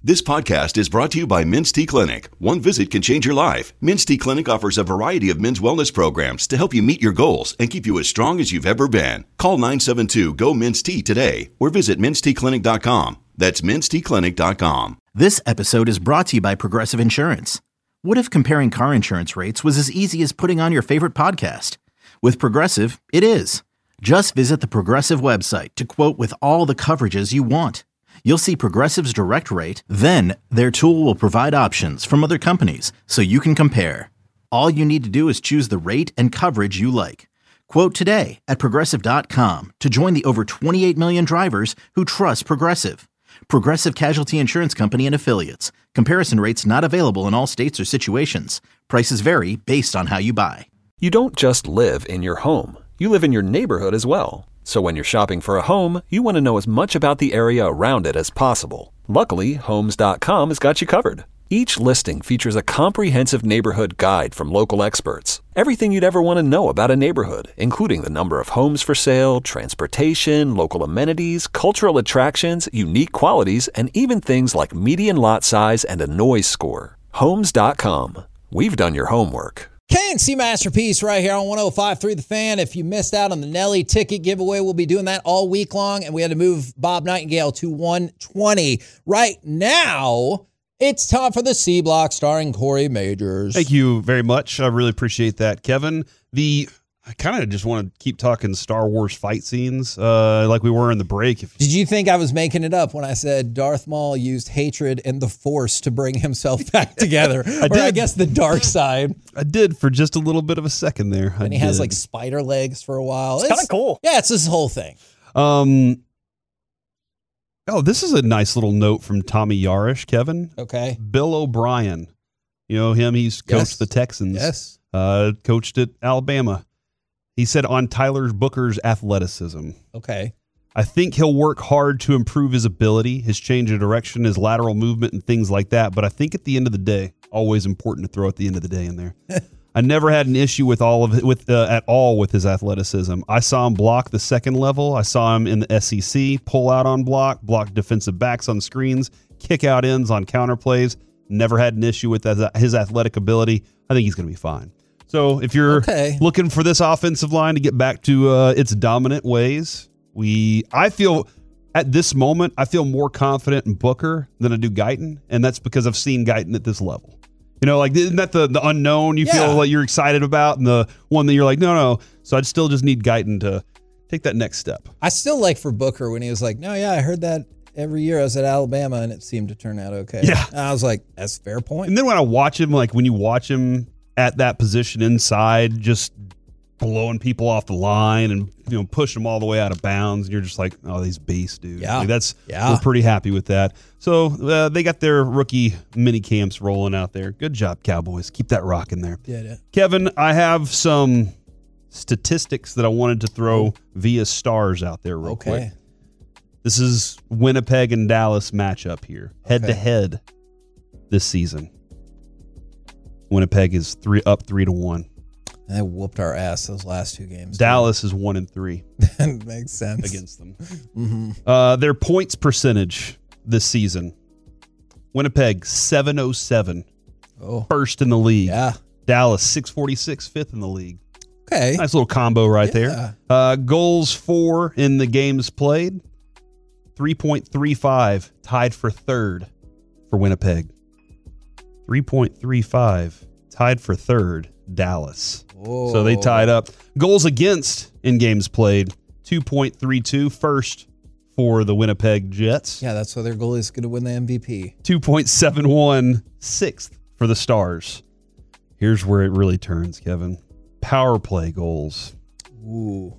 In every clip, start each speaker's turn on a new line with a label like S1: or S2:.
S1: This podcast is brought to you by Men's T Clinic. One visit can change your life. Men's T Clinic offers a variety of men's wellness programs to help you meet your goals and keep you as strong as you've ever been. Call 972-GO-MEN'S-T today or visit menstclinic.com. That's menstclinic.com.
S2: This episode is brought to you by Progressive Insurance. What if comparing car insurance rates was as easy as putting on your favorite podcast? With Progressive, it is. Just visit the Progressive website to quote with all the coverages you want. You'll see Progressive's direct rate, then their tool will provide options from other companies so you can compare. All you need to do is choose the rate and coverage you like. Quote today at Progressive.com to join the over 28 million drivers who trust Progressive. Progressive Casualty Insurance Company and Affiliates. Comparison rates not available in all states or situations. Prices vary based on how you buy.
S3: You don't just live in your home. You live in your neighborhood as well. So when you're shopping for a home, you want to know as much about the area around it as possible. Luckily, Homes.com has got you covered. Each listing features a comprehensive neighborhood guide from local experts. Everything you'd ever want to know about a neighborhood, including the number of homes for sale, transportation, local amenities, cultural attractions, unique qualities, and even things like median lot size and a noise score. Homes.com. We've done your homework.
S4: KNC Masterpiece right here on 105.3 The Fan. If you missed out on the Nelly ticket giveaway, we'll be doing that all week long, and we had to move Bob Nightingale to 120. Right now, it's time for the C Block starring Corey Majors.
S5: Thank you very much. I really appreciate that, Kevin. I kind of just want to keep talking Star Wars fight scenes like we were in the break.
S4: Did you think I was making it up when I said Darth Maul used hatred and the Force to bring himself back together? I guess the dark side.
S5: I did for just a little bit of a second there.
S4: And he has like spider legs for a while.
S6: It's kind of cool.
S4: Yeah, it's this whole thing.
S5: This is a nice little note from Tommy Yarish, Kevin.
S4: Okay.
S5: Bill O'Brien. You know him. He's coached the Texans.
S4: Yes.
S5: Coached at Alabama. He said on Tyler Booker's athleticism.
S4: Okay.
S5: I think he'll work hard to improve his ability, his change of direction, his lateral movement, and things like that. But I think at the end of the day, always important to throw at the end of the day in there. I never had an issue with at all with his athleticism. I saw him block the second level. I saw him in the SEC pull out on block defensive backs on screens, kick out ends on counter plays. Never had an issue with his athletic ability. I think he's going to be fine. So if you're looking for this offensive line to get back to its dominant ways, I feel at this moment, I feel more confident in Booker than I do Guyton, and that's because I've seen Guyton at this level. You know, like, isn't that the unknown you feel like you're excited about, and the one that you're like, no. So I'd still just need Guyton to take that next step.
S4: I still like for Booker when he was like, I heard that every year I was at Alabama, and it seemed to turn out okay.
S5: Yeah.
S4: And I was like, that's a fair point.
S5: And then when I watch him, like when you watch him at that position inside, just blowing people off the line and push them all the way out of bounds, and you're just like, oh, these beasts, dude.
S4: Yeah,
S5: like we're pretty happy with that. So they got their rookie mini camps rolling out there. Good job, Cowboys. Keep that rocking there.
S4: Yeah.
S5: Kevin, I have some statistics that I wanted to throw via stars out there real quick. This is Winnipeg and Dallas matchup here, head to head this season. Winnipeg is 3-1.
S4: They whooped our ass those last two games.
S5: Dallas is 1-3.
S4: That makes sense.
S5: Against them. Mm-hmm. Their points percentage this season. Winnipeg 707. First in the league.
S4: Yeah.
S5: Dallas 646, fifth in the league.
S4: Okay.
S5: Nice little combo right there. Goals for in the games played. 3.35, tied for third for Winnipeg. 3.35, tied for third, Dallas.
S4: Whoa.
S5: So they tied up. Goals against in games played, 2.32, first for the Winnipeg Jets.
S4: Yeah, that's why their goalie is going to win the MVP.
S5: 2.71, sixth for the Stars. Here's where it really turns, Kevin. Power play goals.
S4: Ooh.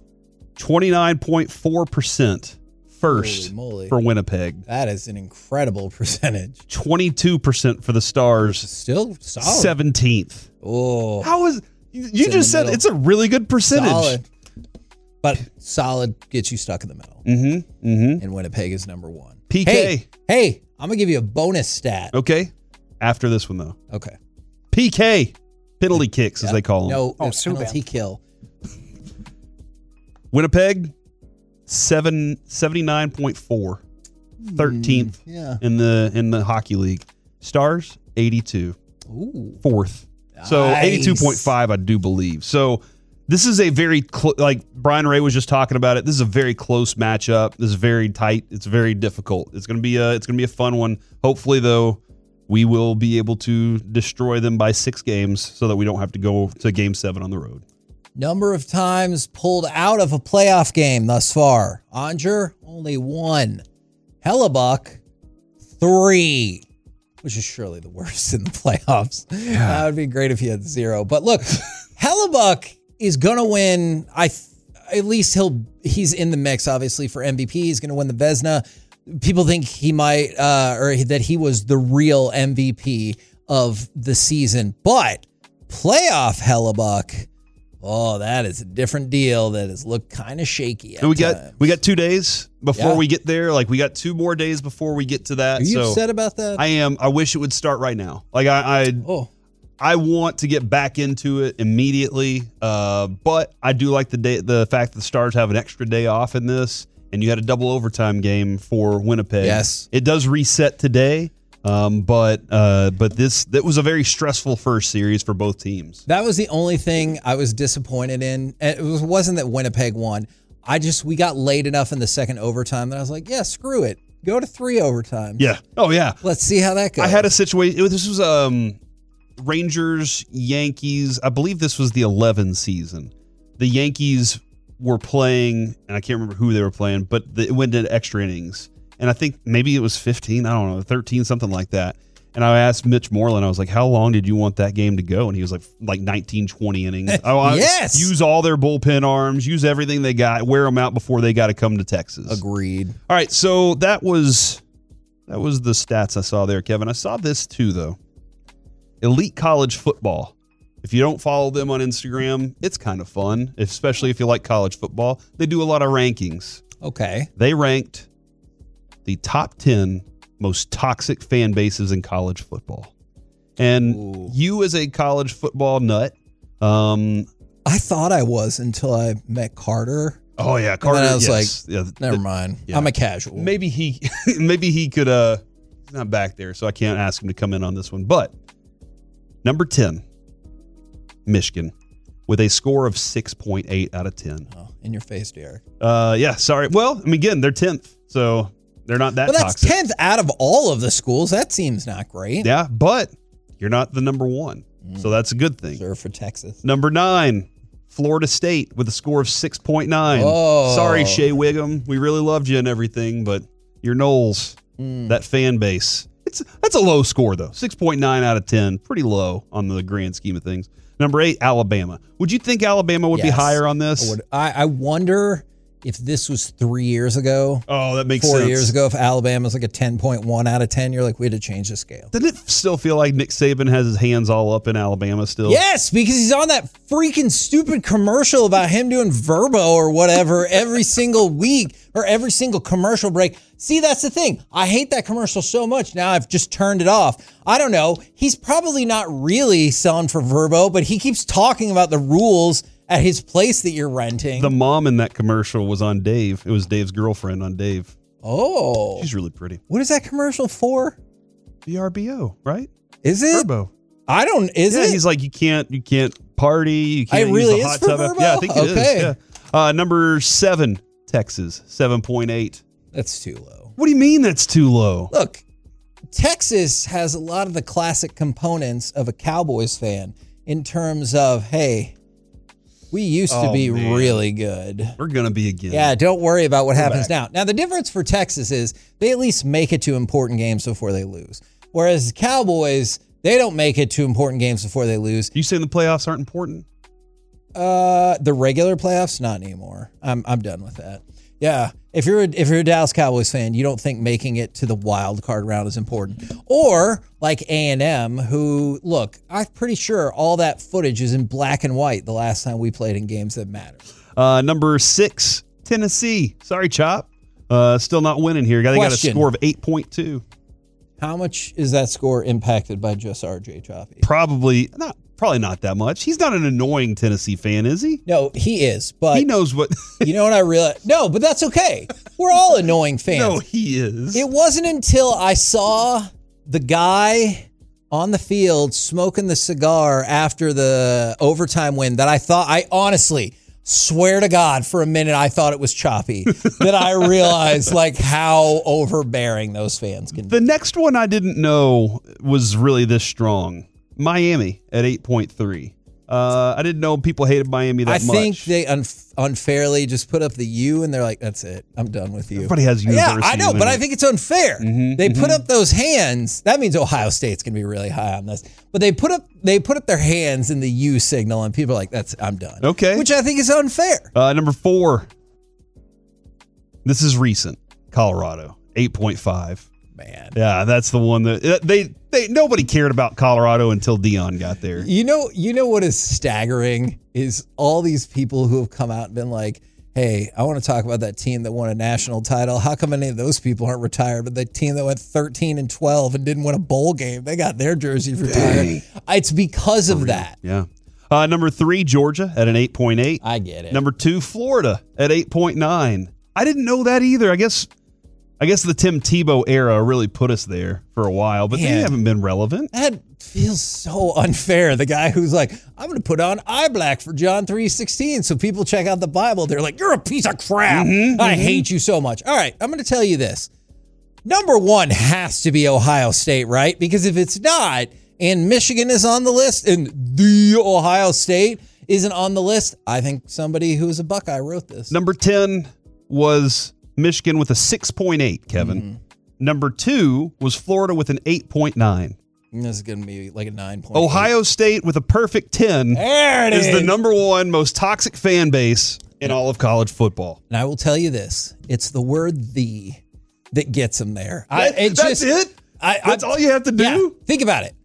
S5: 29.4%. First for Winnipeg.
S4: That is an incredible percentage.
S5: 22% for the Stars.
S4: Still solid.
S5: 17th.
S4: Oh.
S5: How is you just said it's a really good percentage.
S4: Solid. But solid gets you stuck in the middle.
S5: Mm-hmm. Mm-hmm.
S4: And Winnipeg is number one.
S5: PK.
S4: Hey, I'm going to give you a bonus stat.
S5: Okay. After this one, though.
S4: Okay.
S5: PK. Penalty kicks, as they call them.
S4: No, penalty kill.
S5: Winnipeg, 79.4. 13th in the hockey league. Stars 82, fourth. So 82.5, I do believe. So this is a very like Brian Ray was just talking about it. This is a very close matchup. This is very tight. It's very difficult. It's gonna be a fun one. Hopefully, though, we will be able to destroy them by 6 games so that we don't have to go to Game 7 on the road.
S4: Number of times pulled out of a playoff game thus far. Onger, only 1. Hellebuck, 3, which is surely the worst in the playoffs. Yeah. That would be great if he had 0. But look, Hellebuck is going to win. At least he's in the mix, obviously, for MVP. He's going to win the Vezina. People think he might, or that he was the real MVP of the season. But playoff Hellebuck, that is a different deal. That has looked kind of shaky.
S5: We got 2 days before we get there. Like, we got 2 more days before we get to that.
S4: Are you upset about that?
S5: I am. I wish it would start right now. Like, I want to get back into it immediately. But I do like the fact that the Stars have an extra day off in this, and you had a double overtime game for Winnipeg.
S4: Yes, it
S5: does reset today. But that was a very stressful first series for both teams.
S4: That was the only thing I was disappointed in. It wasn't that Winnipeg won. We got late enough in the second overtime that I was like, yeah, screw it. Go to 3 overtimes.
S5: Yeah. Oh, yeah.
S4: Let's see how that goes.
S5: I had a situation. This was Rangers, Yankees. I believe this was the 11 season. The Yankees were playing, and I can't remember who they were playing, but it went to extra innings. And I think maybe it was 15, I don't know, 13, something like that. And I asked Mitch Moreland, I was like, how long did you want that game to go? And he was like 19, 20 innings.
S4: Yes.
S5: Use all their bullpen arms, use everything they got, wear them out before they got to come to Texas.
S4: Agreed.
S5: All right, so that was the stats I saw there, Kevin. I saw this too, though. Elite College Football. If you don't follow them on Instagram, it's kind of fun, especially if you like college football. They do a lot of rankings.
S4: Okay.
S5: They ranked the top 10 most toxic fan bases in college football. And you as a college football nut.
S4: I thought I was until I met Carter.
S5: Oh, yeah. Carter.
S4: And I was like, never mind. Yeah. I'm a casual.
S5: Maybe he could, he's not back there, so I can't ask him to come in on this one. But number 10, Michigan, with a score of 6.8 out of 10.
S4: Oh, in your face, Derek.
S5: Yeah, sorry. Well, I mean, again, they're 10th, so they're not that toxic.
S4: That's 10th out of all of the schools. That seems not great.
S5: Yeah, but you're not the number 1, so that's a good thing.
S4: Sure, for Texas.
S5: Number 9, Florida State, with a score of 6.9.
S4: Oh.
S5: Sorry, Shea Wiggum. We really loved you and everything, but your Knowles, that fan base, that's a low score, though. 6.9 out of 10. Pretty low on the grand scheme of things. Number 8, Alabama. Would you think Alabama would be higher on this?
S4: I wonder if this was 3 years ago.
S5: Oh, that makes sense.
S4: 4 years ago, if Alabama's like a 10.1 out of 10, you're like, we had to change the scale.
S5: Doesn't it still feel like Nick Saban has his hands all up in Alabama still?
S4: Yes, because he's on that freaking stupid commercial about him doing Verbo or whatever every single week or every single commercial break. See, that's the thing. I hate that commercial so much. Now I've just turned it off. I don't know. He's probably not really selling for Verbo, but he keeps talking about the rules at his place that you're renting.
S5: The mom in that commercial was on Dave. It was Dave's girlfriend on Dave.
S4: Oh.
S5: She's really pretty.
S4: What is that commercial for?
S5: VRBO, right?
S4: Is it?
S5: Verbo.
S4: I don't, is it?
S5: Yeah, he's like, you can't party. You can't
S4: really
S5: use the hot
S4: is for
S5: tub.
S4: Verbo?
S5: Yeah, I think it is.
S4: Okay.
S5: Yeah. Number 7, Texas, 7.8.
S4: That's too low.
S5: What do you mean that's too low?
S4: Look, Texas has a lot of the classic components of a Cowboys fan in terms of, hey, we used to be really good.
S5: We're going to be again.
S4: Yeah, don't worry about what happens now. Now, the difference for Texas is they at least make it to important games before they lose. Whereas Cowboys, they don't make it to important games before they lose.
S5: You saying the playoffs aren't important?
S4: The regular playoffs, not anymore. I'm done with that. Yeah, if you're a Dallas Cowboys fan, you don't think making it to the wild card round is important. Or like A&M, who, look, I'm pretty sure all that footage is in black and white the last time we played in games that matter.
S5: Number 6, Tennessee. Sorry, Chop. Still not winning here. They got a score of 8.2.
S4: How much is that score impacted by just RJ Choppy?
S5: Probably not Probably not that much. He's not an annoying Tennessee fan, is he?
S4: No, he is, but
S5: He knows what.
S4: you know what I realized? No, but that's okay. We're all annoying fans.
S5: No, he is.
S4: It wasn't until I saw the guy on the field smoking the cigar after the overtime win that I honestly swear to God, for a minute, I thought it was Choppy. That I realized like how overbearing those fans can be.
S5: The next one I didn't know was really this strong. Miami at 8.3. I didn't know people hated Miami that much.
S4: I think they unfairly just put up the U and they're like, that's it. I'm done with you.
S5: Everybody has university.
S4: Yeah, I know, but I think it's unfair.
S5: Mm-hmm,
S4: They put up those hands. That means Ohio State's going to be really high on this. But they put up their hands in the U signal and people are like, I'm done.
S5: Okay.
S4: Which I think is unfair.
S5: Number 4. This is recent. Colorado, 8.5.
S4: Man.
S5: Yeah, that's the one that they nobody cared about Colorado until Dion got there.
S4: You know what is staggering is all these people who have come out and been like, hey, I want to talk about that team that won a national title. How come any of those people aren't retired? But the team that went 13-12 and didn't win a bowl game, they got their jerseys retired. Dang. It's because of that.
S5: Yeah. Number 3, Georgia at an 8.8.
S4: I get it.
S5: Number 2, Florida at 8.9. I didn't know that either. I guess the Tim Tebow era really put us there for a while, but they haven't been relevant.
S4: That feels so unfair. The guy who's like, I'm going to put on eye black for John 3:16. So people check out the Bible. They're like, you're a piece of crap. I hate you so much. All right, I'm going to tell you this. Number 1 has to be Ohio State, right? Because if it's not, and Michigan is on the list, and the Ohio State isn't on the list, I think somebody who's a Buckeye wrote this.
S5: Number 10 was Michigan with a 6.8, Kevin.
S4: Mm-hmm.
S5: Number 2 was Florida with an 8.9.
S4: This is going to be like a 9.8.
S5: Ohio State with a perfect 10
S4: there it is.
S5: the number 1 most toxic fan base in all of college football.
S4: And I will tell you this. It's the word "the" that gets them there.
S5: That's it? That's all you have to do?
S4: Yeah, think about it.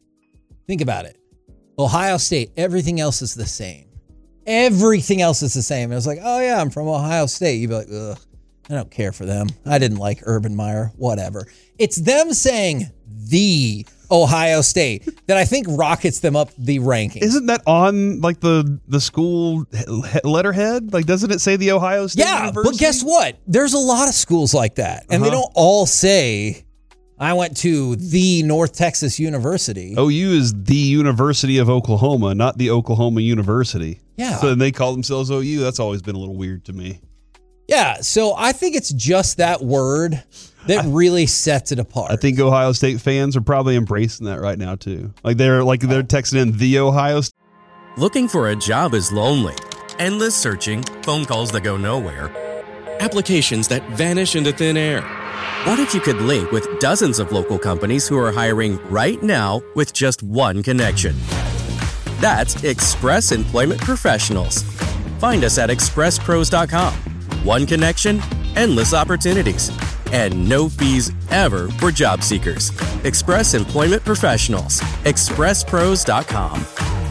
S4: Ohio State, everything else is the same. Everything else is the same. It was like, oh yeah, I'm from Ohio State. You'd be like, ugh, I don't care for them. I didn't like Urban Meyer, whatever. It's them saying the Ohio State that I think rockets them up the rankings.
S5: Isn't that on like the school letterhead? Like, doesn't it say the Ohio State University?
S4: But guess what? There's a lot of schools like that. And they don't all say, I went to the North Texas University.
S5: OU is the University of Oklahoma, not the Oklahoma University.
S4: Yeah.
S5: So they call themselves OU. That's always been a little weird to me.
S4: Yeah, so I think it's just that word that really sets it apart.
S5: I think Ohio State fans are probably embracing that right now too. They're texting in the Ohio State.
S6: Looking for a job is lonely. Endless searching, phone calls that go nowhere, applications that vanish into thin air. What if you could link with dozens of local companies who are hiring right now with just one connection? That's Express Employment Professionals. Find us at expresspros.com. One connection, endless opportunities, and no fees ever for job seekers. Express Employment Professionals. expresspros.com.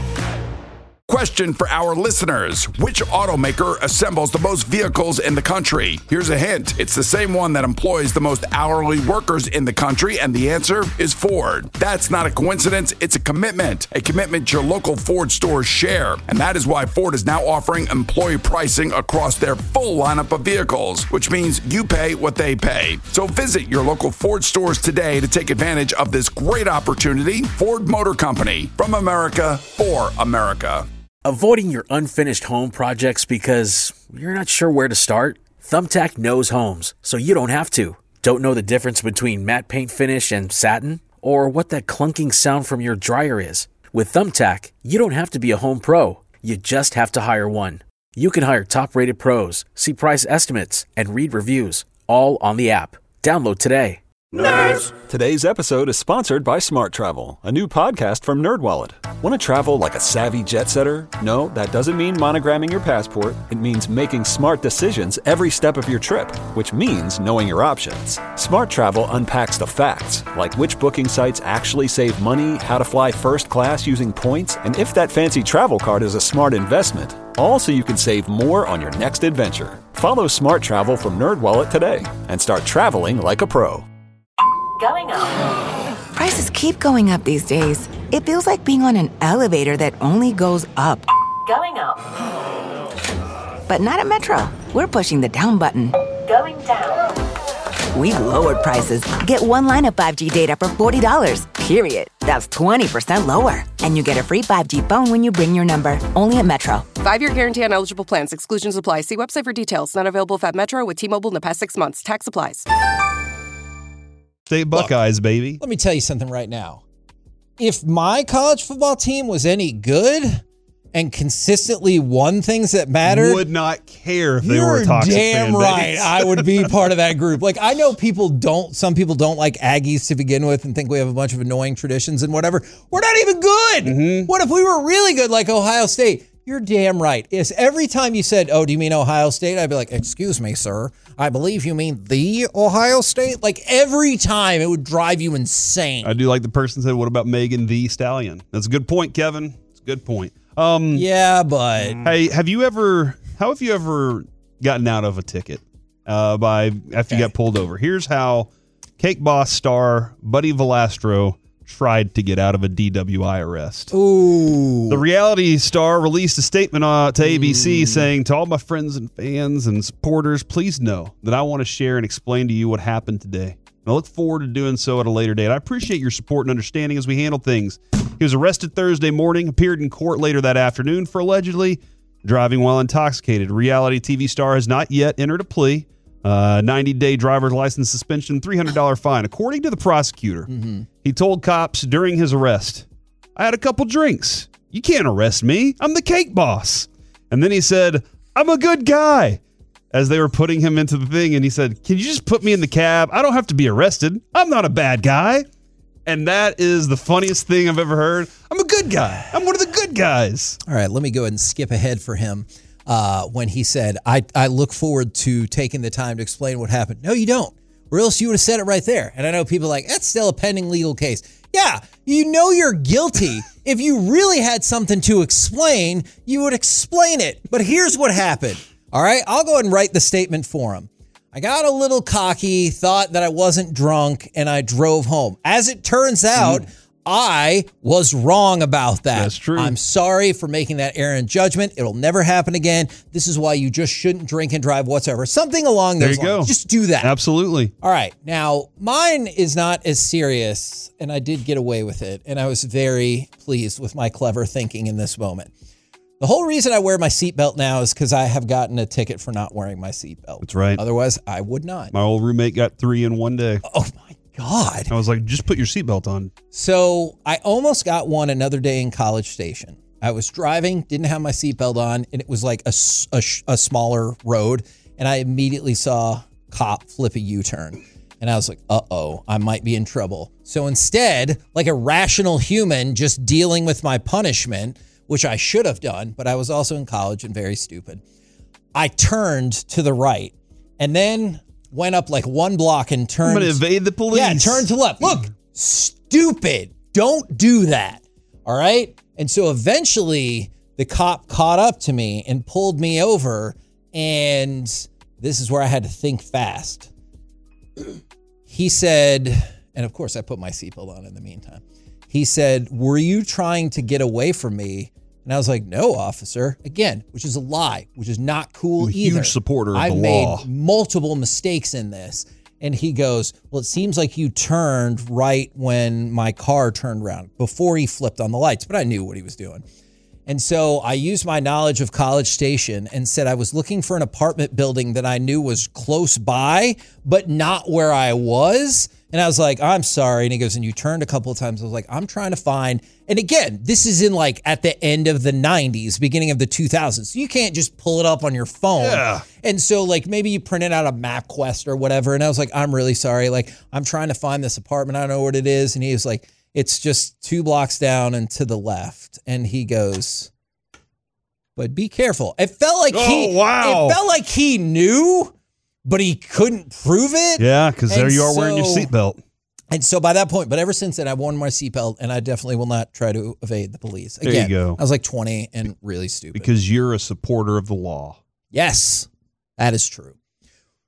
S7: Question for our listeners. Which automaker assembles the most vehicles in the country? Here's a hint. It's the same one that employs the most hourly workers in the country, and the answer is Ford. That's not a coincidence. It's a commitment your local Ford stores share. And that is why Ford is now offering employee pricing across their full lineup of vehicles, which means you pay what they pay. So visit your local Ford stores today to take advantage of this great opportunity. Ford Motor Company, from America, for America.
S8: Avoiding your unfinished home projects because you're not sure where to start? Thumbtack knows homes, so you don't have to. Don't know the difference between matte paint finish and satin? Or what that clunking sound from your dryer is? With Thumbtack, you don't have to be a home pro. You just have to hire one. You can hire top-rated pros, see price estimates, and read reviews, all on the app. Download today.
S3: Nerds! Today's episode is sponsored by Smart Travel, a new podcast from NerdWallet. Want to travel like a savvy jet setter? No, that doesn't mean monogramming your passport. It means making smart decisions every step of your trip, which means knowing your options. Smart Travel unpacks the facts, like which booking sites actually save money, how to fly first class using points, and if that fancy travel card is a smart investment. All so you can save more on your next adventure. Follow Smart Travel from NerdWallet today and start traveling like a pro.
S9: Going up. Prices keep going up these days. It feels like being on an elevator that only goes up.
S10: Going up.
S9: But not at Metro. We're pushing the down button.
S10: Going down.
S9: We've lowered prices. Get one line of 5G data for $40, period. That's 20% lower. And you get a free 5G phone when you bring your number. Only at Metro.
S11: 5-year guarantee on eligible plans. Exclusions apply. See website for details. Not available at Metro with T-Mobile in the past 6 months. Tax applies.
S5: State Buckeyes, baby.
S4: Let me tell you something right now. If my college football team was any good and consistently won things that mattered,
S5: would not care if they were a toxic
S4: damn
S5: fan
S4: right
S5: base.
S4: I would be part of that group. Like, I know some people don't like Aggies to begin with and think we have a bunch of annoying traditions and whatever. We're not even good.
S5: Mm-hmm.
S4: What if we were really good like Ohio State? You're damn right. Is every time you said, oh, do you mean Ohio State? I'd be like, excuse me, sir. I believe you mean the Ohio State. Like, every time it would drive you insane.
S5: I do like the person said, what about Megan the Stallion? That's a good point, Kevin. It's a good point.
S4: Yeah, but
S5: hey, how have you ever gotten out of a ticket after you got pulled over? Here's how Cake Boss star Buddy Valastro tried to get out of a DWI arrest.
S4: Ooh.
S5: The reality star released a statement to ABC saying, to all my friends and fans and supporters, please know that I want to share and explain to you what happened today. And I look forward to doing so at a later date. I appreciate your support and understanding as we handle things. He was arrested Thursday morning, appeared in court later that afternoon for allegedly driving while intoxicated. Reality TV star has not yet entered a plea. 90-day driver's license suspension, $300 fine. According to the prosecutor, he told cops during his arrest, I had a couple drinks. You can't arrest me. I'm the Cake Boss. And then he said, I'm a good guy. As they were putting him into the thing, and he said, can you just put me in the cab? I don't have to be arrested. I'm not a bad guy. And that is the funniest thing I've ever heard. I'm a good guy. I'm one of the good guys.
S4: All right, let me go ahead and skip ahead for him when he said, I look forward to taking the time to explain what happened. No, you don't. Or else you would have said it right there. And I know people are like, that's still a pending legal case. Yeah, you know you're guilty. If you really had something to explain, you would explain it. But here's what happened. All right, I'll go ahead and write the statement for him. I got a little cocky, thought that I wasn't drunk, and I drove home. As it turns out, I was wrong about that.
S5: That's true.
S4: I'm sorry for making that error in judgment. It'll never happen again. This is why you just shouldn't drink and drive whatsoever. Something along those lines.
S5: There you go.
S4: Just do that.
S5: Absolutely.
S4: All right. Now, mine is not as serious, and I did get away with it, and I was very pleased with my clever thinking in this moment. The whole reason I wear my seatbelt now is because I have gotten a ticket for not wearing my seatbelt.
S5: That's right.
S4: Otherwise, I would not.
S5: My old roommate got 3 in one day.
S4: Oh, my God.
S5: I was like, just put your seatbelt on.
S4: So I almost got one another day in College Station. I was driving, didn't have my seatbelt on, and it was like a smaller road, and I immediately saw a cop flip a U-turn. And I was like, uh-oh, I might be in trouble. So instead, like a rational human just dealing with my punishment, which I should have done, but I was also in college and very stupid, I turned to the right and then went up like one block and turned.
S5: I'm going to evade the police.
S4: Yeah, turn to left. Look, stupid. Don't do that. All right? And so eventually the cop caught up to me and pulled me over, and this is where I had to think fast. He said, and of course I put my seatbelt on in the meantime. He said, were you trying to get away from me? And I was like, no, officer. Again, which is a lie, which is not cool
S5: I'm a
S4: either.
S5: huge supporter of
S4: I've
S5: the
S4: made
S5: law.
S4: multiple mistakes in this. And he goes, well, it seems like you turned right when my car turned around before he flipped on the lights, but I knew what he was doing. And so I used my knowledge of College Station and said I was looking for an apartment building that I knew was close by, but not where I was. And I was like, I'm sorry. And he goes, and you turned a couple of times. I was like, I'm trying to find. And again, this is in like at the end of the 90s, beginning of the 2000s. So you can't just pull it up on your phone.
S5: Yeah.
S4: And so like maybe you printed out a MapQuest or whatever. And I was like, I'm really sorry. Like I'm trying to find this apartment. I don't know what it is. And he was like, it's just 2 blocks down and to the left. And he goes, but be careful. It felt like it felt like he knew, but he couldn't prove it.
S5: Yeah, because there you are wearing your seatbelt.
S4: And so by that point, but ever since then, I've worn my seatbelt, and I definitely will not try to evade the police. Again,
S5: there you go.
S4: I was like 20 and really stupid.
S5: Because you're a supporter of the law.
S4: Yes, that is true.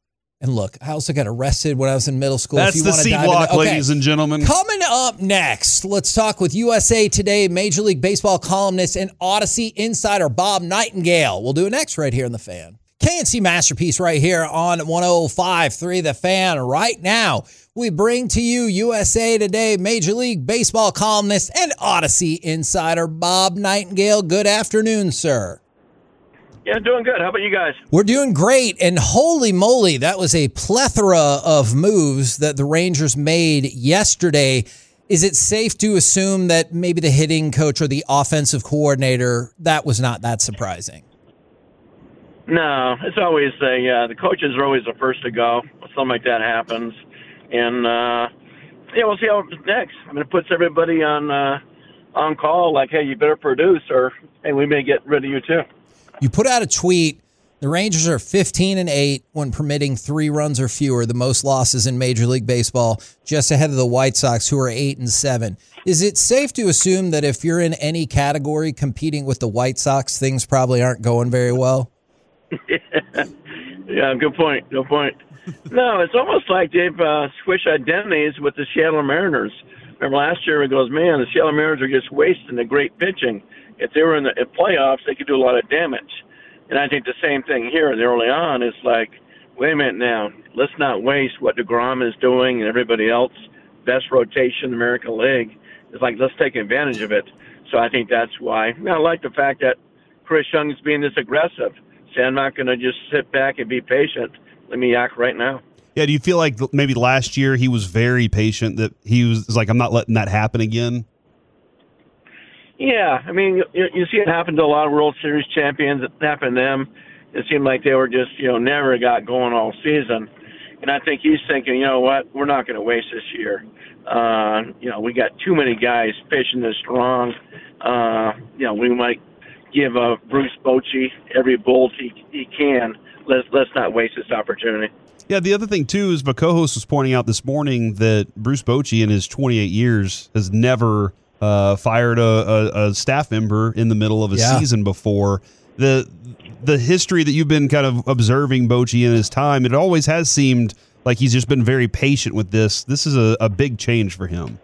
S4: And look, I also got arrested when I was in middle school.
S5: That's the C block, ladies and gentlemen.
S4: Coming up next, let's talk with USA Today Major League Baseball columnist and Odyssey insider Bob Nightingale. We'll do it next right here on The Fan. KNC Masterpiece right here on 105.3 The Fan. Right now, we bring to you USA Today Major League Baseball columnist and Odyssey insider Bob Nightingale. Good afternoon, sir.
S12: Yeah, doing good. How about you guys?
S4: We're doing great, and holy moly, that was a plethora of moves that the Rangers made yesterday. Is it safe to assume that maybe the hitting coach or the offensive coordinator, that was not that surprising?
S12: No, it's always the coaches are always the first to go when something like that happens. And, we'll see how it next. I mean, it puts everybody on call, like, hey, you better produce, or, hey, we may get rid of you too.
S4: You put out a tweet. The Rangers are 15-8 when permitting 3 runs or fewer, the most losses in Major League Baseball, just ahead of the White Sox, who are 8-7. Is it safe to assume that if you're in any category competing with the White Sox, things probably aren't going very well?
S12: Yeah, good point. No, it's almost like they've switched identities with the Seattle Mariners. Remember last year, it goes, man, the Seattle Mariners are just wasting the great pitching. If they were in the playoffs, they could do a lot of damage. And I think the same thing here early on. It's like, wait a minute now, let's not waste what DeGrom is doing and everybody else. Best rotation in the American League. It's like, let's take advantage of it. So I think that's why. I like the fact that Chris Young is being this aggressive. Say, I'm not going to just sit back and be patient. Let me act right now.
S5: Yeah, do you feel like maybe last year he was very patient, that he was like, I'm not letting that happen again?
S12: Yeah, I mean, you see it happen to a lot of World Series champions. It happened to them. It seemed like they were just, never got going all season. And I think he's thinking, you know what, we're not going to waste this year. We got too many guys pitching this strong. We might give Bruce Bochy every bolt he can. Let's not waste this opportunity.
S5: Yeah, the other thing, too, is Vakojos was pointing out this morning that Bruce Bochy in his 28 years has never fired a staff member in the middle of a season before. The history that you've been kind of observing Bochy in his time, it always has seemed like he's just been very patient with this. This is a big change for him.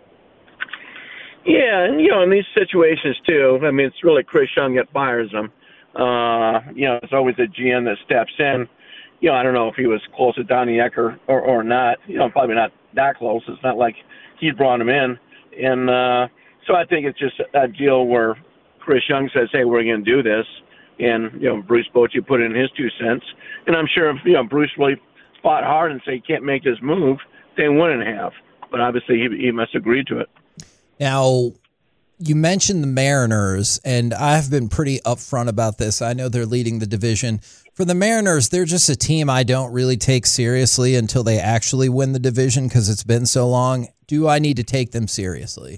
S12: Yeah, and, in these situations, too, I mean, it's really Chris Young that fires them. It's always a GM that steps in. I don't know if he was close to Donnie Ecker or not. Probably not that close. It's not like he brought him in. And so I think it's just a deal where Chris Young says, hey, we're going to do this. And, Bruce Bochy put in his 2 cents. And I'm sure if, Bruce really fought hard and said he can't make this move, they wouldn't have. But obviously he must agree to it.
S4: Now, you mentioned the Mariners, and I've been pretty upfront about this. I know they're leading the division. For the Mariners, they're just a team I don't really take seriously until they actually win the division because it's been so long. Do I need to take them seriously?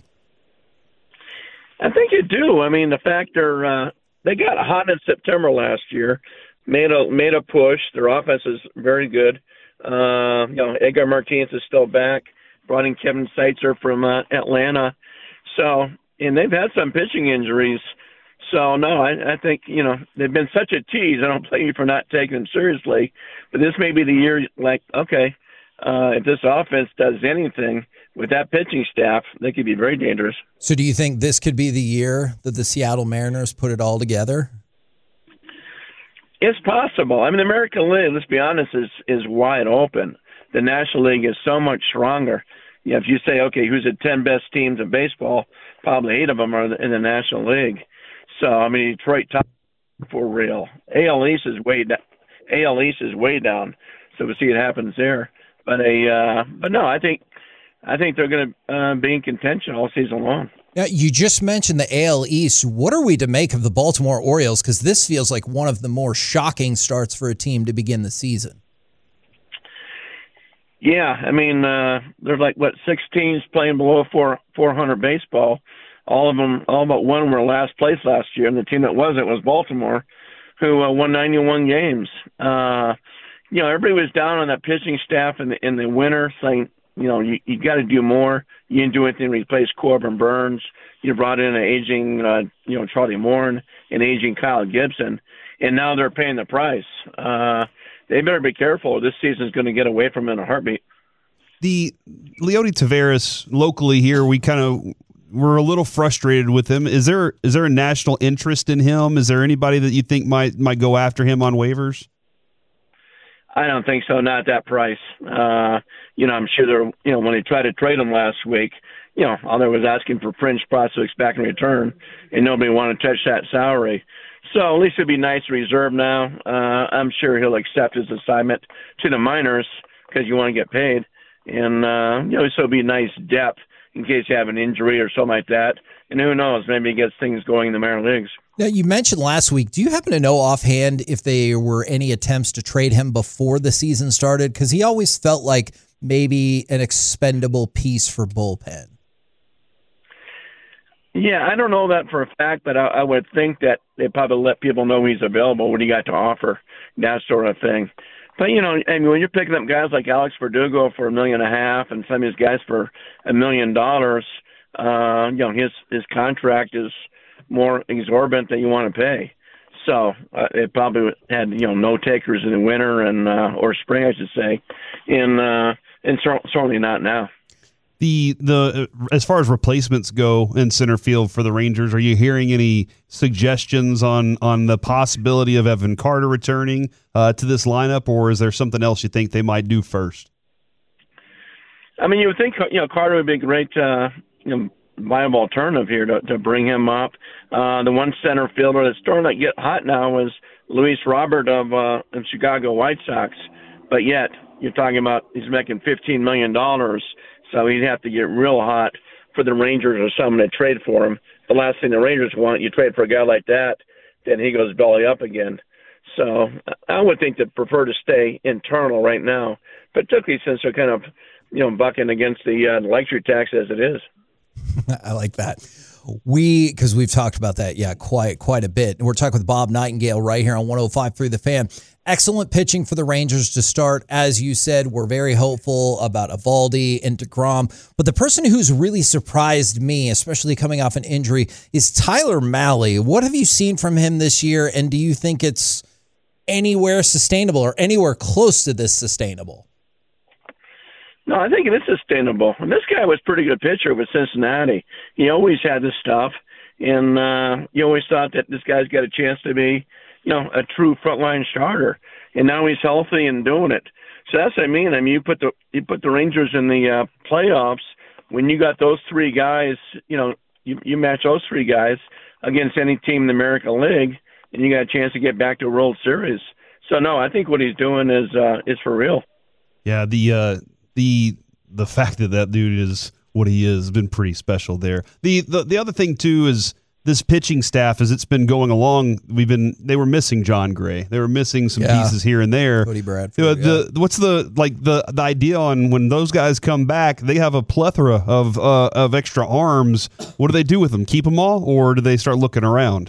S12: I think you do. I mean, the fact they got hot in September last year, made a push. Their offense is very good. Edgar Martinez is still back. Brought in Kevin Seitzer from Atlanta. So, and they've had some pitching injuries. So, no, I think, they've been such a tease. I don't blame you for not taking them seriously. But this may be the year, like, okay, if this offense does anything with that pitching staff, they could be very dangerous.
S4: So do you think this could be the year that the Seattle Mariners put it all together?
S12: It's possible. I mean, the American League, let's be honest, is wide open. The National League is so much stronger. If you say, okay, who's the 10 best teams in baseball, probably 8 of them are in the National League. So, I mean, Detroit top for real. AL East is way down. So we'll see what happens there. But no, I think they're going to be in contention all season long.
S4: Now, you just mentioned the AL East. What are we to make of the Baltimore Orioles? Because this feels like one of the more shocking starts for a team to begin the season.
S12: Yeah, I mean, there's like, 6 teams playing below 400 baseball. All but one were last place last year, and the team that wasn't was Baltimore, who won 91 games. Everybody was down on that pitching staff in the winter, saying, you got to do more. You didn't do anything to replace Corbin Burns. You brought in an aging, Charlie Morton and aging Kyle Gibson, and now they're paying the price. they better be careful. This season's going to get away from them in a heartbeat.
S5: The Leody Taveras locally here, we're a little frustrated with him. Is there a national interest in him? Is there anybody that you think might go after him on waivers?
S12: I don't think so. Not at that price. I'm sure they're, when they tried to trade him last week, all they was asking for fringe prospects back in return, and nobody wanted to touch that salary. So at least it'd be nice to reserve now. I'm sure he'll accept his assignment to the minors because you want to get paid. And, so it'd be nice depth in case you have an injury or something like that. And who knows, maybe he gets things going in the minor leagues.
S4: Now, you mentioned last week, do you happen to know offhand if there were any attempts to trade him before the season started? Because he always felt like maybe an expendable piece for bullpen.
S12: Yeah, I don't know that for a fact, but I would think that they probably let people know he's available, what he got to offer, that sort of thing. But, when you're picking up guys like Alex Verdugo for $1.5 million and some of these guys for $1 million, his contract is more exorbitant than you want to pay. So it probably had, no takers in the winter and or spring, I should say, and certainly not now.
S5: The as far as replacements go in center field for the Rangers, are you hearing any suggestions on the possibility of Evan Carter returning to this lineup, or is there something else you think they might do first?
S12: I mean, you would think Carter would be a great viable alternative here to bring him up. The one center fielder that's starting to get hot now is Luis Robert of Chicago White Sox, but yet you're talking about he's making $15 million. So he'd have to get real hot for the Rangers or someone to trade for him. The last thing the Rangers want, you trade for a guy like that, then he goes belly up again. So I would think they'd prefer to stay internal right now, particularly since they're kind of, bucking against the luxury tax as it is.
S4: I like that. Because we've talked about that, quite a bit. We're talking with Bob Nightingale right here on 105.3 The Fan. Excellent pitching for the Rangers to start. As you said, we're very hopeful about Eovaldi and DeGrom. But the person who's really surprised me, especially coming off an injury, is Tyler Mahle. What have you seen from him this year, and do you think it's anywhere sustainable or anywhere close to this sustainable?
S12: No, I think it is sustainable. And this guy was a pretty good pitcher with Cincinnati. He always had this stuff, and you always thought that this guy's got a chance to be, a true frontline starter. And now he's healthy and doing it. So that's what I mean. You put the Rangers in the playoffs when you got those three guys. You match those three guys against any team in the American League, and you got a chance to get back to a World Series. So no, I think what he's doing is for real.
S5: Yeah, the fact that dude is what he is has been pretty special there. The other thing too is this pitching staff, as it's been going along, they were missing John Gray. They were missing some pieces here and there.
S4: Cody Bradford.
S5: What's the idea on when those guys come back? They have a plethora of extra arms. What do they do with them? Keep them all, or do they start looking around?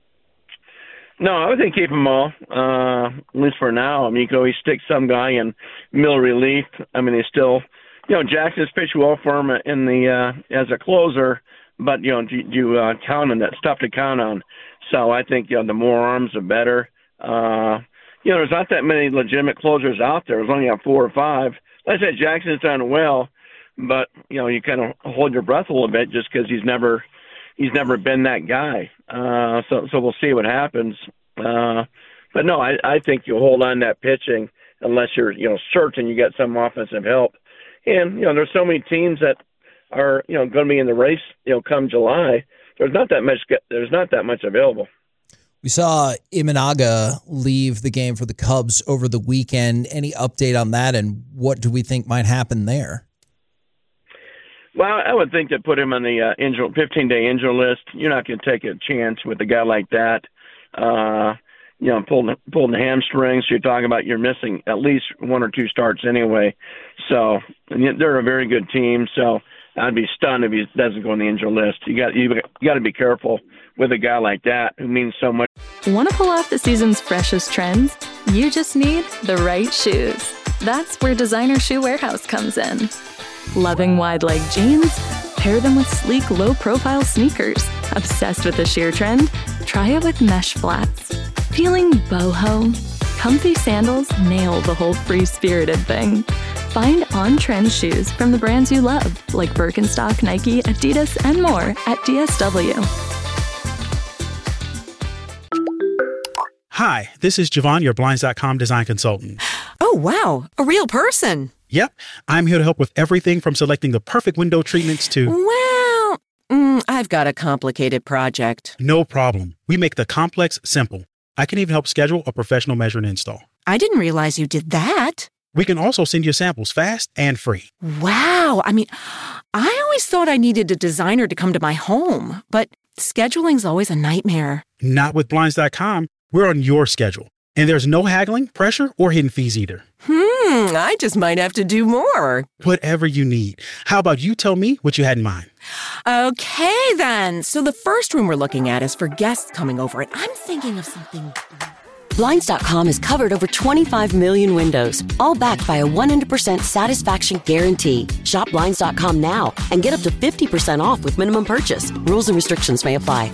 S12: No, I would think keep them all, at least for now. You can always stick some guy in middle relief. They still, Jackson's pitched well for him in the as a closer, but do you count on that? It's tough to count on. So I think the more arms, the better. There's not that many legitimate closers out there. There's only 4 or 5. Like I said, Jackson's done well, but you kind of hold your breath a little bit just because he's never been that guy. So we'll see what happens. But no, I think you'll hold on to that pitching unless you're certain you get some offensive help. And there's so many teams that are going to be in the race come July. There's not that much available.
S4: We saw Imanaga leave the game for the Cubs over the weekend. Any update on that, and what do we think might happen there?
S12: Well, I would think that put him on the 15-day injury list. You're not going to take a chance with a guy like that. Pulling the hamstrings. You're talking about you're missing at least 1 or 2 starts anyway. So they're a very good team. So I'd be stunned if he doesn't go on the injury list. You got to be careful with a guy like that who means so much.
S13: Want to pull off the season's freshest trends? You just need the right shoes. That's where Designer Shoe Warehouse comes in. Loving wide leg jeans? Pair them with sleek, low-profile sneakers. Obsessed with the sheer trend? Try it with mesh flats. Feeling boho? comfy sandals nail the whole free-spirited thing. Find on-trend shoes from the brands you love, like Birkenstock, Nike, Adidas, and more at DSW.
S14: Hi, this is Javon, your Blinds.com design consultant.
S15: Oh, wow. A real person.
S14: Yep. I'm here to help with everything from selecting the perfect window treatments to...
S15: Well, I've got a complicated project.
S14: No problem. We make the complex simple. I can even help schedule a professional measure and install.
S15: I didn't realize you did that.
S14: We can also send you samples fast and free.
S15: Wow. I mean, I always thought I needed a designer to come to my home, but scheduling's always a nightmare.
S14: Not with Blinds.com. We're on your schedule. And there's no haggling, pressure, or hidden fees either.
S15: I just might have to do more.
S14: Whatever you need. How about you tell me what you had in mind?
S15: Okay, then. So the first room we're looking at is for guests coming over, and I'm thinking of something...
S16: Blinds.com has covered over 25 million windows, all backed by a 100% satisfaction guarantee. Shop Blinds.com now and get up to 50% off with minimum purchase. Rules and restrictions may apply.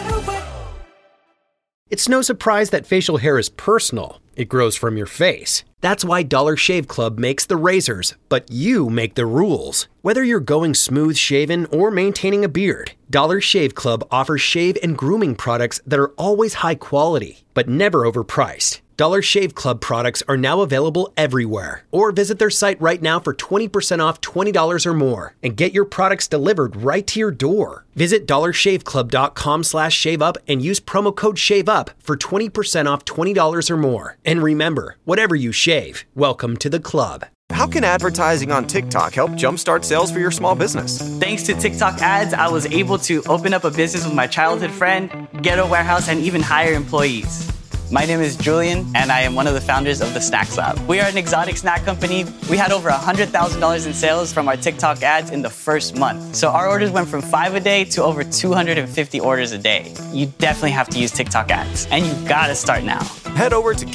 S17: It's no surprise that facial hair is personal. It grows from your face. That's why Dollar Shave Club makes the razors, but you make the rules. Whether you're going smooth shaven or maintaining a beard, Dollar Shave Club offers shave and grooming products that are always high quality, but never overpriced. Dollar Shave Club products are now available everywhere. Or visit their site right now for 20% off $20 or more and get your products delivered right to your door. Visit dollarshaveclub.com/shaveup and use promo code SHAVEUP for 20% off $20 or more. And remember, whatever you shave, welcome to the club.
S18: How can advertising on TikTok help jumpstart sales for your small business?
S19: Thanks to TikTok ads, I was able to open up a business with my childhood friend, get a warehouse, and even hire employees. My name is Julian, and I am one of the founders of the Snacks Lab. We are an exotic snack company. We had over $100,000 in sales from our TikTok ads in the first month. So our orders went from 5 a day to over 250 orders a day. You definitely have to use TikTok ads, and you gotta start now.
S18: Head over to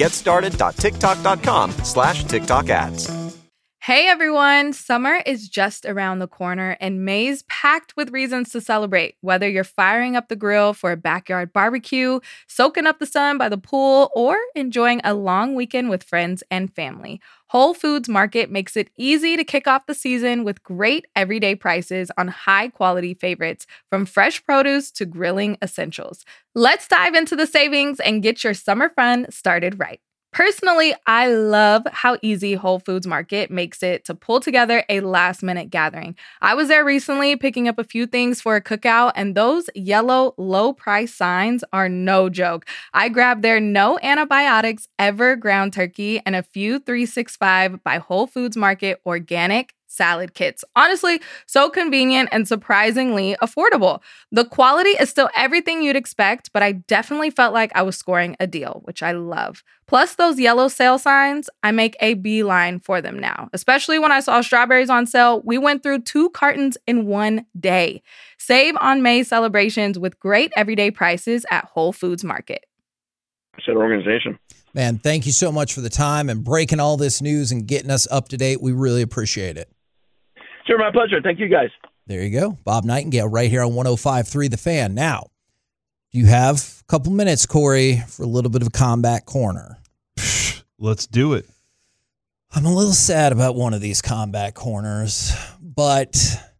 S18: getstarted.tiktok.com/TikTok ads.
S20: Hey everyone, summer is just around the corner and May's packed with reasons to celebrate. Whether you're firing up the grill for a backyard barbecue, soaking up the sun by the pool, or enjoying a long weekend with friends and family, Whole Foods Market makes it easy to kick off the season with great everyday prices on high-quality favorites, from fresh produce to grilling essentials. Let's dive into the savings and get your summer fun started right. Personally, I love how easy Whole Foods Market makes it to pull together a last-minute gathering. I was there recently picking up a few things for a cookout, and those yellow low-price signs are no joke. I grabbed their no antibiotics ever ground turkey and a few 365 by Whole Foods Market organic salad kits. Honestly, so convenient and surprisingly affordable. The quality is still everything you'd expect, but I definitely felt like I was scoring a deal, which I love. Plus those yellow sale signs, I make a beeline for them now. Especially when I saw strawberries on sale, we went through 2 cartons in one day. Save on May celebrations with great everyday prices at Whole Foods Market.
S12: Said organization.
S4: Man, thank you so much for the time and breaking all this news and getting us up to date. We really appreciate it.
S12: Sure, my pleasure. Thank you, guys.
S4: There you go. Bob Nightingale right here on 105.3 The Fan. Now, you have a couple minutes, Corey, for a little bit of a combat corner.
S5: Let's do it.
S4: I'm a little sad about one of these combat corners, but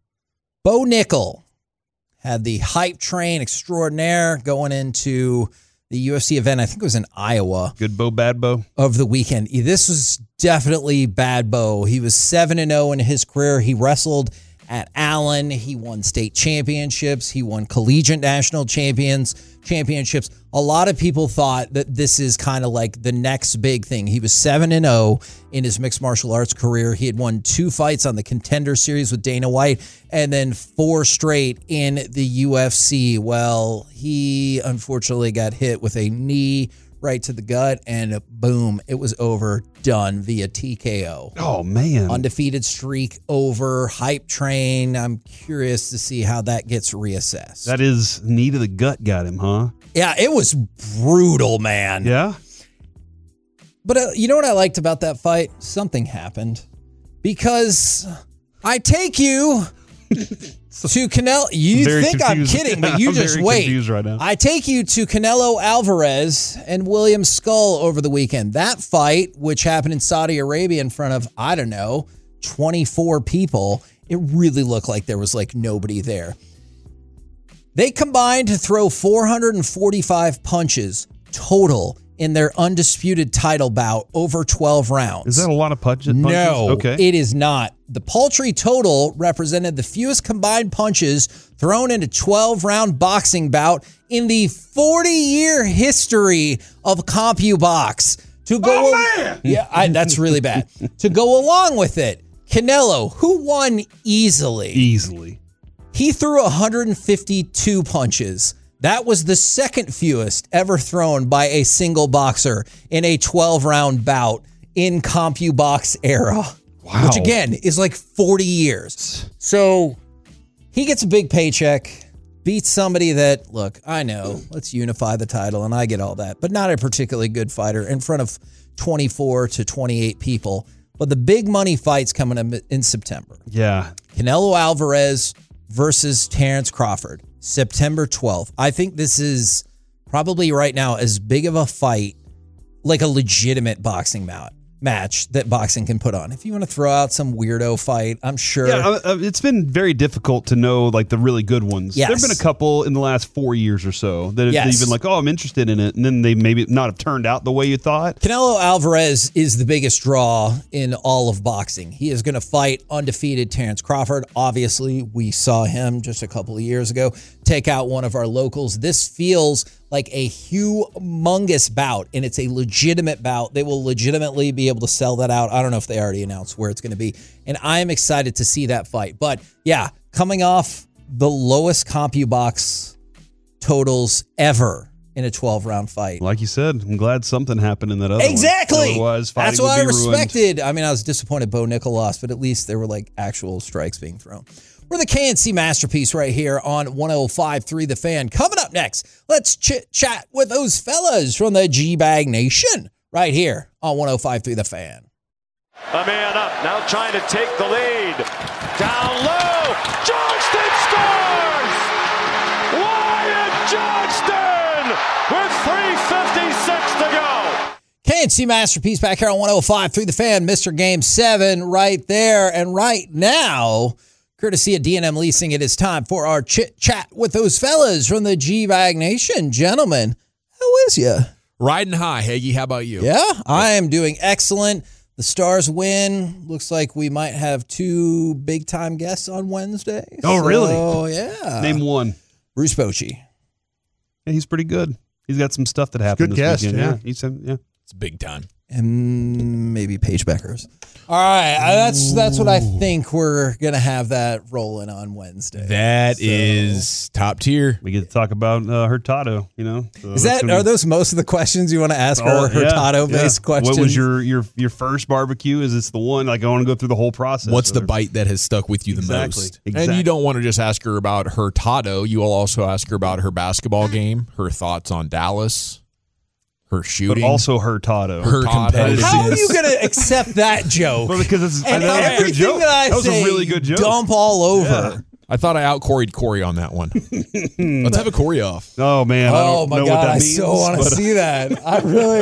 S4: Bo Nickel had the hype train extraordinaire going into the UFC event. I think it was in Iowa.
S5: Good Bo, bad Bo.
S4: Of the weekend. This was definitely bad Bo. He was 7-0 in his career. He wrestled at Allen. He won state championships. He won collegiate national championships. A lot of people thought that this is kind of like the next big thing. He was 7-0 in his mixed martial arts career. He had won 2 fights on the Contender Series with Dana White and then 4 straight in the UFC. Well, he unfortunately got hit with a knee right to the gut, and boom, it was over, done via TKO.
S5: Oh, man.
S4: Undefeated streak over, hype train. I'm curious to see how that gets reassessed.
S5: That is knee to the gut got him, huh?
S4: Yeah, it was brutal, man.
S5: Yeah?
S4: But you know what I liked about that fight? Something happened. Because I take you To Canelo, you think I'm kidding, but you just wait.
S5: Right now.
S4: I take you to Canelo Alvarez and William Skull over the weekend. That fight, which happened in Saudi Arabia in front of, 24 people, it really looked like there was like nobody there. They combined to throw 445 punches total in their undisputed title bout over 12 rounds.
S5: Is that a lot of punches?
S4: No,
S5: okay.
S4: It is not. The paltry total represented the fewest combined punches thrown in a 12-round boxing bout in the 40-year history of CompuBox. That's really bad. To go along with it, Canelo, who won easily. He threw 152 punches. That was the second fewest ever thrown by a single boxer in a 12-round bout in CompuBox era. Wow. Which, again, is like 40 years. So he gets a big paycheck, beats somebody that, look, I know, let's unify the title, and I get all that, but not a particularly good fighter in front of 24 to 28 people. But the big money fight's coming up in September.
S5: Yeah.
S4: Canelo Alvarez versus Terrence Crawford, September 12th. I think this is probably right now as big of a fight, like a legitimate boxing match that boxing can put on. If you want to throw out some weirdo fight, I'm sure.
S5: Yeah, it's been very difficult to know like the really good ones.
S4: Yes.
S5: There have been a couple in the last 4 years or so that have been like, oh, I'm interested in it. And then they maybe not have turned out the way you thought.
S4: Canelo Alvarez is the biggest draw in all of boxing. He is going to fight undefeated Terrence Crawford. Obviously, we saw him just a couple of years ago take out one of our locals. This feels like a humongous bout, and it's a legitimate bout. They will legitimately be able to sell that out. I don't know if they already announced where it's going to be, and I am excited to see that fight. But yeah, coming off the lowest CompuBox totals ever in a 12-round fight.
S5: Like you said, I'm glad something happened in that other
S4: exactly.
S5: one. Otherwise,
S4: that's what I respected.
S5: Ruined.
S4: I mean, I was disappointed Bo Nickel lost, but at least there were like actual strikes being thrown. We're the KNC Masterpiece right here on 105.3 The Fan. Coming up next, let's chit-chat with those fellas from the G-Bag Nation right here on 105.3 The Fan.
S21: A man up, now trying to take the lead. Down low, Johnston scores! Wyatt Johnston with 3:56 to go.
S4: KNC Masterpiece back here on 105.3 The Fan. Mr. Game 7 right there. And right now, courtesy of D&M Leasing, it is time for our chit-chat with those fellas from the G-Bag Nation. Gentlemen, how is ya?
S22: Riding high, Hagee. How about you?
S4: Yeah, I am doing excellent. The Stars win. Looks like we might have 2 big-time guests on Wednesday.
S5: Oh, really?
S4: Oh, yeah.
S5: Name one.
S4: Bruce Bochy.
S5: Yeah, he's pretty good. He's got some stuff that happened
S22: good
S5: this
S22: guest,
S5: weekend.
S22: yeah. It's big time.
S4: And maybe Paige Beckers. All right, that's what I think we're gonna have that rolling on Wednesday.
S22: That is top tier.
S5: We get to talk about Hurtado. You know, so
S4: are those most of the questions you want to ask her? Hurtado-based questions.
S5: What was your first barbecue? Is this the one? Like I want to go through the whole process.
S22: What's the bite that has stuck with you the most?
S5: Exactly.
S22: And you don't want to just ask her about Hurtado. You will also ask her about her basketball game, her thoughts on Dallas. Her shooting.
S5: But also Hurtado.
S22: Her competitiveness.
S4: How are you going to accept that joke?
S5: Well, because it's
S4: and
S5: a good joke.
S4: That
S5: was a really good joke.
S4: Dump all over.
S22: Yeah. I thought I out-Coreyed Corey on that one. Let's have a Corey off.
S5: Oh, man. I don't know
S4: God,
S5: what that
S4: I
S5: means,
S4: so want to see that. I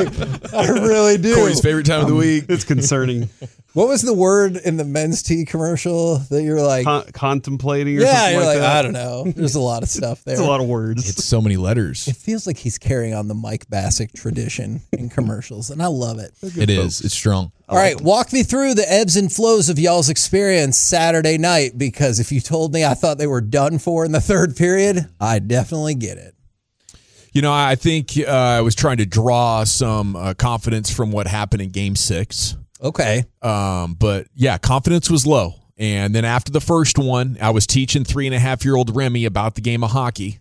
S4: really do.
S22: Corey's favorite time of the week.
S5: It's concerning.
S4: What was the word in the men's tea commercial that you're like
S5: contemplating? Or
S4: yeah,
S5: something
S4: you're like
S5: that?
S4: I don't know. There's a lot of stuff there.
S5: It's a lot of words.
S22: It's so many letters.
S4: It feels like he's carrying on the Mike Bassick tradition in commercials, and I love it.
S22: It is. It's strong.
S4: All right, walk me through the ebbs and flows of y'all's experience Saturday night, because if you told me I thought they were done for in the third period, I definitely get it.
S22: You know, I think I was trying to draw some confidence from what happened in Game 6.
S4: Okay.
S22: But yeah, confidence was low. And then after the first one, I was teaching 3.5-year-old Remy about the game of hockey.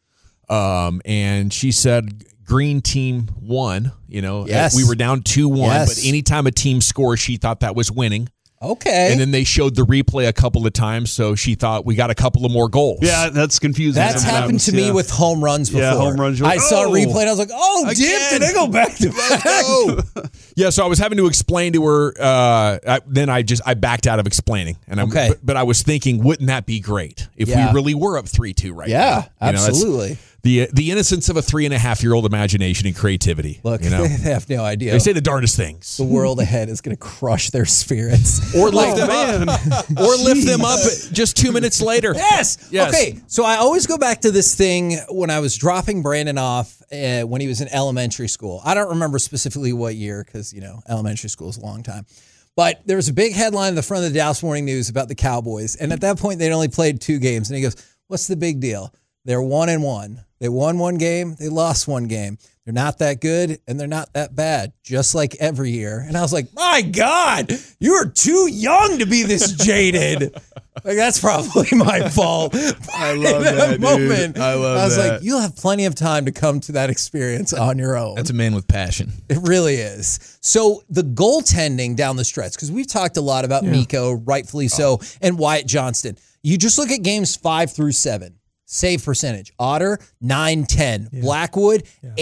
S22: And she said, green team won. You know,
S4: yes.
S22: We were down 2-1,
S4: yes.
S22: but anytime a team scores, she thought that was winning.
S4: Okay.
S22: And then they showed the replay a couple of times, so she thought we got a couple of more goals.
S5: Yeah, that's confusing.
S4: That's happened to me with home runs before.
S5: Yeah, home runs.
S4: I saw a replay and I was like, oh, did they go back to back?
S22: Yeah, so I was having to explain to her. Then I backed out of explaining. And but I was thinking, wouldn't that be great if we really were up 3-2 right now?
S4: Yeah, absolutely.
S22: The innocence of a 3.5-year-old imagination and creativity.
S4: Look, they have no idea.
S22: They say the darndest things.
S4: The world ahead is going to crush their spirits.
S22: Or lift them up. Or lift them up just 2 minutes later.
S4: Yes. Okay, so I always go back to this thing when I was dropping Brandon off when he was in elementary school. I don't remember specifically what year because, elementary school is a long time. But there was a big headline in the front of the Dallas Morning News about the Cowboys. And at that point, they'd only played 2 games. And he goes, what's the big deal? They're 1-1. They won 1 game. They lost 1 game. They're not that good, and they're not that bad, just like every year. And I was like, my God, you are too young to be this jaded. Like, that's probably my fault.
S22: I love that moment. Dude. I
S4: was like, you'll have plenty of time to come to that experience on your own.
S1: That's a man with passion.
S4: It really is. So the goaltending down the stretch, because we've talked a lot about Mikko, rightfully so, and Wyatt Johnston. You just look at games 5 through 7. Save percentage. Otter, 910. Blackwood,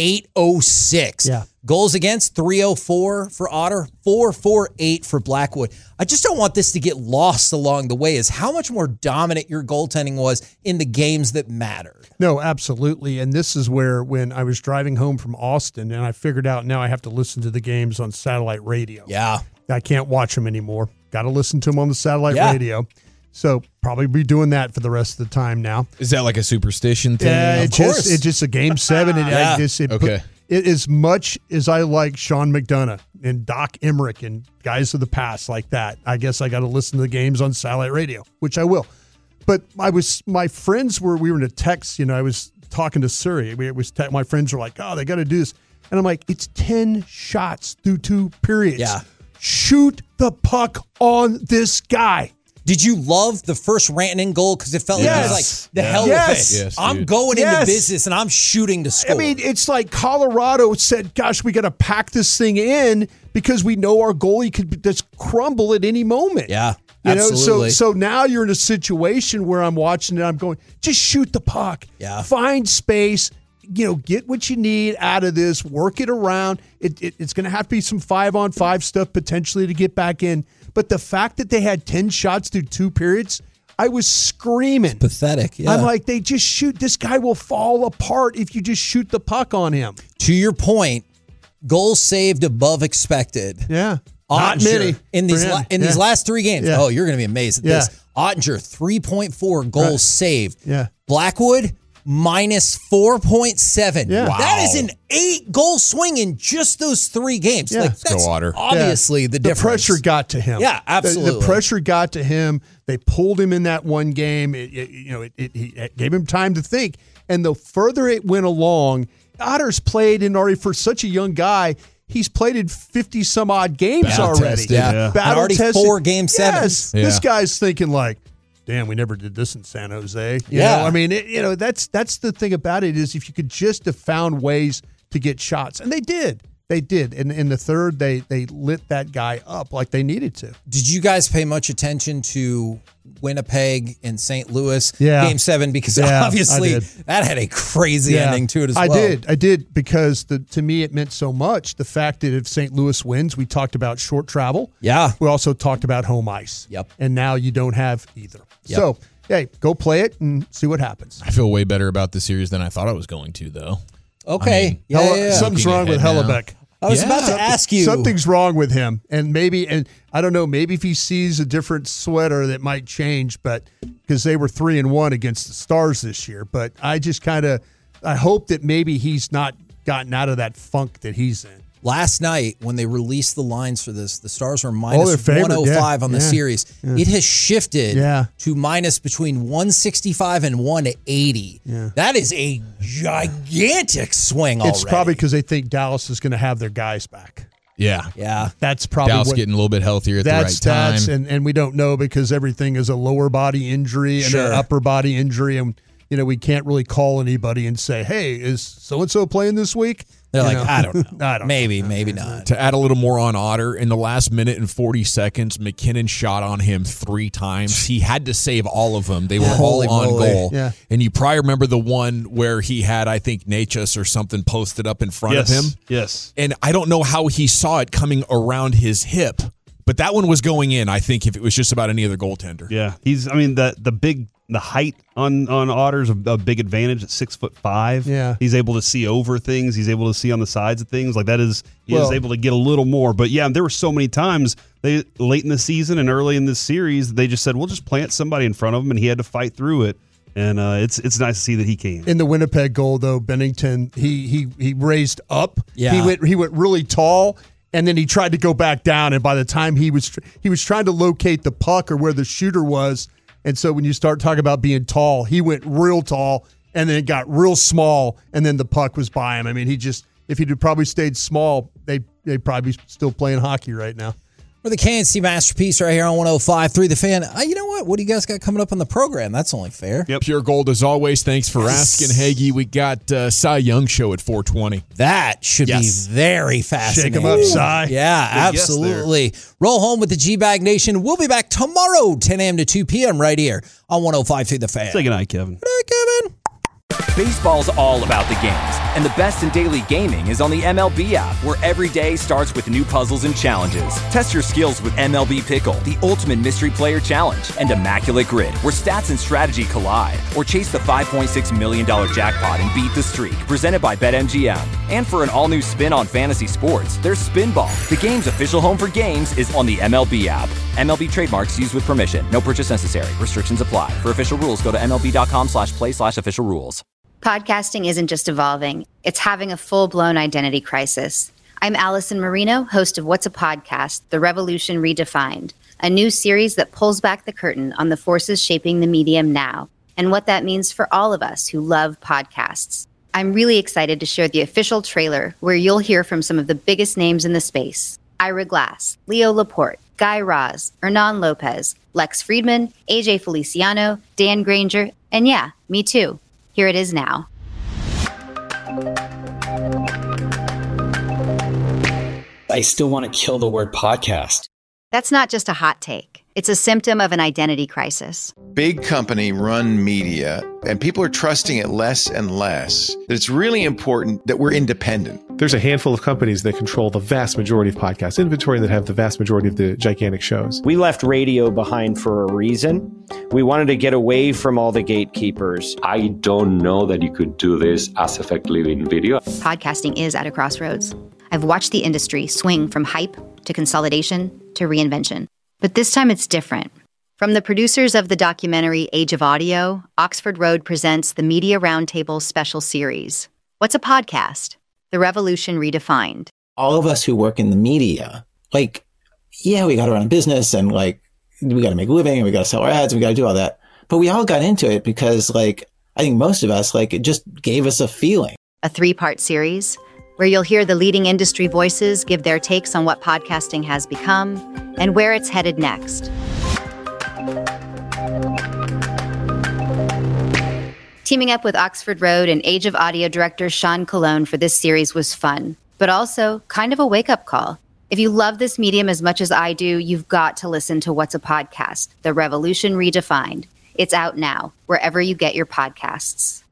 S4: 806. Goals against, 304 for Otter, 448 for Blackwood. I just don't want this to get lost along the way, is how much more dominant your goaltending was in the games that mattered.
S2: No, absolutely. And this is where, when I was driving home from Austin, and I figured out now I have to listen to the games on satellite radio.
S4: Yeah.
S2: I can't watch them anymore. Got to listen to them on the satellite radio. So probably be doing that for the rest of the time now.
S1: Is that like a superstition thing?
S2: Yeah, it's just a game 7. Okay. As much as I like Sean McDonough and Doc Emmerich and guys of the past like that, I guess I got to listen to the games on satellite radio, which I will. But my friends we were in a text, I was talking to Surrey. My friends were like, oh, they got to do this. And I'm like, it's 10 shots through 2 periods.
S4: Yeah.
S2: Shoot the puck on this guy.
S4: Did you love the first Rantanen goal? Because it felt like it was like the hell with it.
S2: Yes,
S4: I'm going into business and I'm shooting to score.
S2: I mean, it's like Colorado said, gosh, we got to pack this thing in because we know our goalie could just crumble at any moment.
S4: Yeah, absolutely.
S2: So now you're in a situation where I'm watching it, I'm going, just shoot the puck.
S4: Yeah.
S2: Find space. Get what you need out of this. Work it around. It's going to have to be some 5-on-5 stuff potentially to get back in. But the fact that they had 10 shots through 2 periods, I was screaming.
S4: It's pathetic. Yeah.
S2: I'm like, they just shoot. This guy will fall apart if you just shoot the puck on him.
S4: To your point, goals saved above expected.
S2: Yeah.
S4: Not many. In these last 3 games.
S2: Yeah.
S4: Oh, you're going to be amazed at this. Ottinger, 3.4 goals saved.
S2: Yeah.
S4: Blackwood, minus 4.7.
S2: Yeah.
S4: Wow. That is an 8-goal swing in just those 3 games.
S2: Yeah.
S4: Like, that's obviously the difference.
S2: The pressure got to him.
S4: Yeah, absolutely.
S2: The pressure got to him. They pulled him in that one game. It gave him time to think. And the further it went along, Otter's played in already for such a young guy. He's played in 50-some-odd games already.
S4: Already 4 game 7s.
S2: Yes. This guy's thinking like, damn, we never did this in San Jose. You know? I mean, that's the thing about it is if you could just have found ways to get shots. And they did. They did. And in the third, they lit that guy up like they needed to.
S4: Did you guys pay much attention to Winnipeg and St. Louis Game 7? Because obviously that had a crazy ending to it as well.
S2: I did because to me it meant so much. The fact that if St. Louis wins, we talked about short travel.
S4: Yeah.
S2: We also talked about home ice.
S4: Yep.
S2: And now you don't have either.
S4: Yep.
S2: So, hey, go play it and see what happens.
S1: I feel way better about the series than I thought I was going to, though.
S4: Okay.
S2: Something's wrong with Hellebuck.
S4: I was about to ask you.
S2: Something's wrong with him. And I don't know, maybe if he sees a different sweater that might change, but because they were 3-1 against the Stars this year. But I just I hope that maybe he's not gotten out of that funk that he's in.
S4: Last night, when they released the lines for this, the Stars were minus 105 on the series. Yeah. It has shifted to minus between 165 and 180. Yeah. That is a gigantic swing already.
S2: It's probably because they think Dallas is going to have their guys back.
S1: Yeah.
S2: That's probably
S1: Dallas getting a little bit healthier at the right time.
S2: And we don't know because everything is a lower body injury and an upper body injury. And we can't really call anybody and say, hey, is so-and-so playing this week?
S4: They're I don't know. Maybe not.
S22: To add a little more on Otter, in the last minute and 40 seconds, McKinnon shot on him 3 times. He had to save all of them. They were all on goal.
S2: Yeah.
S22: And you probably remember the one where he had, I think, Natchez or something posted up in front of him.
S5: Yes.
S22: And I don't know how he saw it coming around his hip, but that one was going in, I think, if it was just about any other goaltender.
S5: Yeah. The height on Otter's a big advantage at 6'5".
S2: Yeah.
S5: He's able to see over things. He's able to see on the sides of things. He is able to get a little more. But yeah, there were so many times late in the season and early in this series, they just said, we'll just plant somebody in front of him, and he had to fight through it. And it's nice to see that he came.
S2: In the Winnipeg goal, though, Bennington, he raised up.
S4: Yeah.
S2: He went really tall, and then he tried to go back down. And by the time he was trying to locate the puck or where the shooter was. And so when you start talking about being tall, he went real tall and then it got real small, and then the puck was by him. I mean, if he'd probably stayed small, they'd probably be still playing hockey right now.
S4: We're the KNC Masterpiece right here on 105.3 The Fan. You know what? What do you guys got coming up on the program? That's only fair.
S22: Yep. Pure Gold as always. Thanks for asking, Hagee. We got Cy Young show at 4:20.
S4: That should be very fascinating.
S2: Shake him up, Cy.
S4: Yeah, absolutely. Roll home with the G-Bag Nation. We'll be back tomorrow, 10 a.m. to 2 p.m. right here on 105.3 The Fan.
S5: Say goodnight, Kevin.
S4: Good night, Kevin.
S6: Baseball's all about the games, and the best in daily gaming is on the MLB app, where every day starts with new puzzles and challenges. Test your skills with MLB Pickle, the ultimate mystery player challenge, and Immaculate Grid, where stats and strategy collide. Or chase the $5.6 million jackpot and beat the streak, presented by BetMGM. And for an all-new spin on fantasy sports, there's Spinball. The game's official home for games is on the MLB app. MLB trademarks used with permission. No purchase necessary. Restrictions apply. For official rules, go to MLB.com/play/official rules.
S7: Podcasting isn't just evolving, it's having a full-blown identity crisis. I'm Allison Marino, host of What's a Podcast? The Revolution Redefined, a new series that pulls back the curtain on the forces shaping the medium now and what that means for all of us who love podcasts. I'm really excited to share the official trailer where you'll hear from some of the biggest names in the space. Ira Glass, Leo Laporte, Guy Raz, Hernan Lopez, Lex Friedman, AJ Feliciano, Dan Granger, and yeah, me too. Here it is now.
S23: I still want to kill the word podcast.
S7: That's not just a hot take. It's a symptom of an identity crisis.
S24: Big company run media, and people are trusting it less and less. It's really important that we're independent.
S25: There's a handful of companies that control the vast majority of podcast inventory that have the vast majority of the gigantic shows.
S26: We left radio behind for a reason. We wanted to get away from all the gatekeepers.
S27: I don't know that you could do this as effectively in video.
S7: Podcasting is at a crossroads. I've watched the industry swing from hype to consolidation to reinvention. But this time it's different. From the producers of the documentary Age of Audio, Oxford Road presents the Media Roundtable special series. What's a podcast? The Revolution Redefined.
S28: All of us who work in the media, we got to run a business and we got to make a living and we got to sell our ads and we got to do all that. But we all got into it because I think most of us, it just gave us a feeling.
S7: A 3-part series where you'll hear the leading industry voices give their takes on what podcasting has become and where it's headed next. Teaming up with Oxford Road and Age of Audio director Sean Colon for this series was fun, but also kind of a wake-up call. If you love this medium as much as I do, you've got to listen to What's a Podcast? The Revolution Redefined. It's out now, wherever you get your podcasts.